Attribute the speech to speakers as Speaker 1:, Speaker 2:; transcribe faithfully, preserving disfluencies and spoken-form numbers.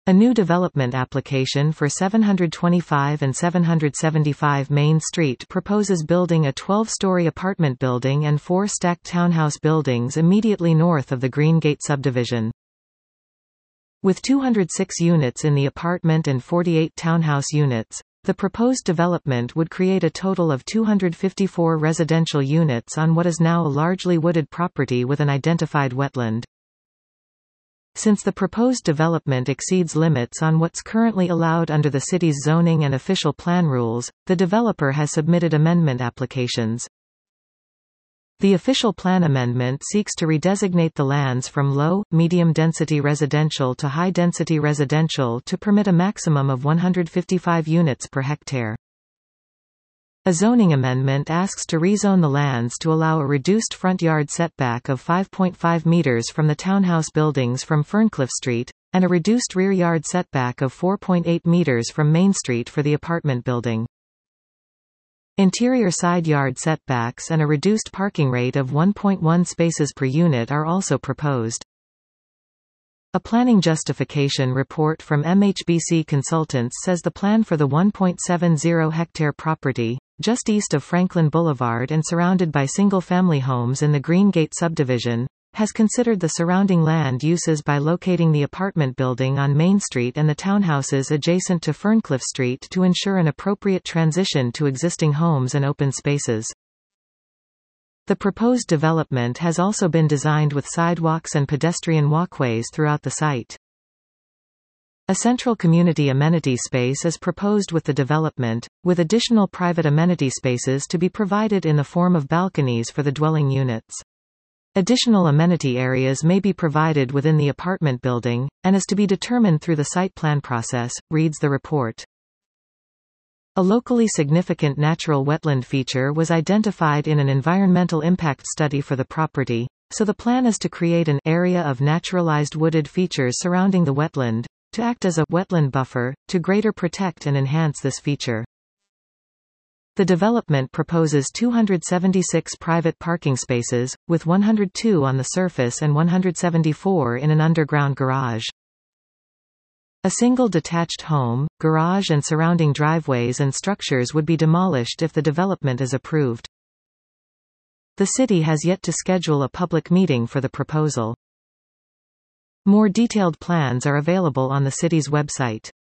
Speaker 1: A new development application for seven twenty-five and seven seventy-five Main Street proposes building a twelve-story apartment building and four stacked townhouse buildings immediately north of the Green Gate subdivision. With two hundred six units in the apartment and forty-eight townhouse units, the proposed development would create a total of two hundred fifty-four residential units on what is now a largely wooded property with an identified wetland. Since the proposed development exceeds limits on what's currently allowed under the city's zoning and official plan rules, the developer has submitted amendment applications. The official plan amendment seeks to redesignate the lands from low, medium-density residential to high-density residential to permit a maximum of one hundred fifty-five units per hectare. A zoning amendment asks to rezone the lands to allow a reduced front yard setback of five point five meters from the townhouse buildings from Ferncliff Street, and a reduced rear yard setback of four point eight meters from Main Street for the apartment building. Interior side yard setbacks and a reduced parking rate of one point one spaces per unit are also proposed. A planning justification report from M H B C Consultants says the plan for the one point seven zero hectare property, just east of Franklin Boulevard and surrounded by single-family homes in the Green Gate subdivision, has considered the surrounding land uses by locating the apartment building on Main Street and the townhouses adjacent to Ferncliff Street to ensure an appropriate transition to existing homes and open spaces. The proposed development has also been designed with sidewalks and pedestrian walkways throughout the site. A central community amenity space is proposed with the development, with additional private amenity spaces to be provided in the form of balconies for the dwelling units. Additional amenity areas may be provided within the apartment building, and is to be determined through the site plan process, reads the report. A locally significant natural wetland feature was identified in an environmental impact study for the property, so the plan is to create an area of naturalized wooded features surrounding the wetland, to act as a wetland buffer, to greater protect and enhance this feature. The development proposes two hundred seventy-six private parking spaces, with one hundred two on the surface and one hundred seventy-four in an underground garage. A single detached home, garage and surrounding driveways and structures would be demolished if the development is approved. The city has yet to schedule a public meeting for the proposal. More detailed plans are available on the city's website.